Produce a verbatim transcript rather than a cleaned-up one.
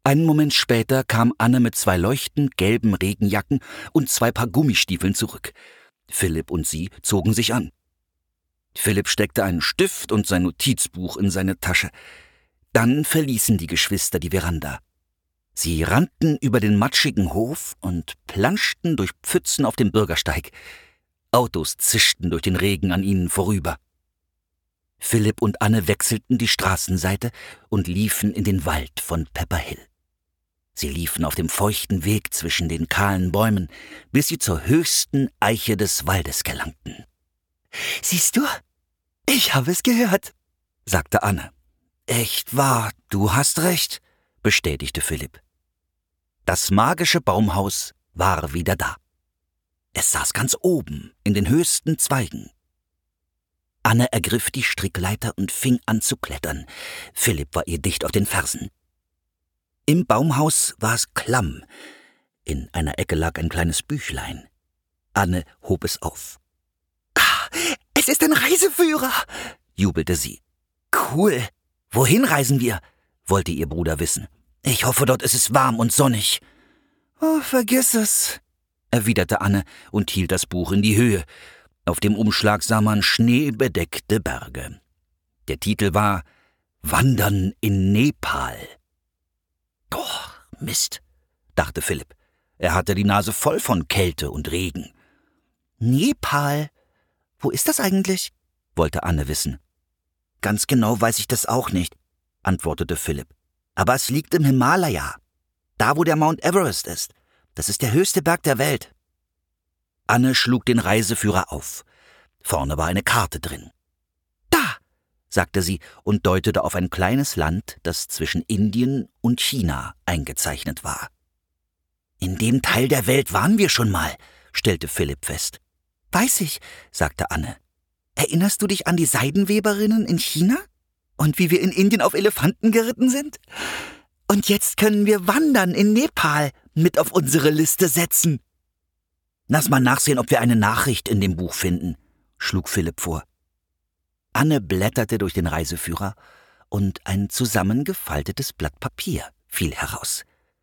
Einen Moment später kam Anne mit zwei leuchtend gelben Regenjacken und zwei Paar Gummistiefeln zurück. Philipp und sie zogen sich an. Philipp steckte einen Stift und sein Notizbuch in seine Tasche. Dann verließen die Geschwister die Veranda. Sie rannten über den matschigen Hof und planschten durch Pfützen auf dem Bürgersteig. Autos zischten durch den Regen an ihnen vorüber. Philipp und Anne wechselten die Straßenseite und liefen in den Wald von Pepper Hill. Sie liefen auf dem feuchten Weg zwischen den kahlen Bäumen, bis sie zur höchsten Eiche des Waldes gelangten. »Siehst du, ich habe es gehört«, sagte Anne. »Echt wahr, du hast recht«, bestätigte Philipp. Das magische Baumhaus war wieder da. Es saß ganz oben, in den höchsten Zweigen. Anne ergriff die Strickleiter und fing an zu klettern. Philipp war ihr dicht auf den Fersen. Im Baumhaus war es klamm. In einer Ecke lag ein kleines Büchlein. Anne hob es auf. »Ah, es ist ein Reiseführer«, jubelte sie. »Cool. Wohin reisen wir?«, wollte ihr Bruder wissen. »Ich hoffe, dort ist es warm und sonnig.« »Oh, vergiss es«, erwiderte Anne und hielt das Buch in die Höhe. Auf dem Umschlag sah man schneebedeckte Berge. Der Titel war »Wandern in Nepal«. »Oh, Mist«, dachte Philipp. Er hatte die Nase voll von Kälte und Regen. »Nepal? Wo ist das eigentlich?«, wollte Anne wissen. »Ganz genau weiß ich das auch nicht«, antwortete Philipp. »Aber es liegt im Himalaya, da wo der Mount Everest ist. Das ist der höchste Berg der Welt.« Anne schlug den Reiseführer auf. Vorne war eine Karte drin. »Da«, sagte sie und deutete auf ein kleines Land, das zwischen Indien und China eingezeichnet war. »In dem Teil der Welt waren wir schon mal«, stellte Philipp fest. »Weiß ich«, sagte Anne. »Erinnerst du dich an die Seidenweberinnen in China? Und wie wir in Indien auf Elefanten geritten sind? Und jetzt können wir Wandern in Nepal mit auf unsere Liste setzen.« »Lass mal nachsehen, ob wir eine Nachricht in dem Buch finden«, schlug Philipp vor. Anne blätterte durch den Reiseführer und ein zusammengefaltetes Blatt Papier fiel heraus.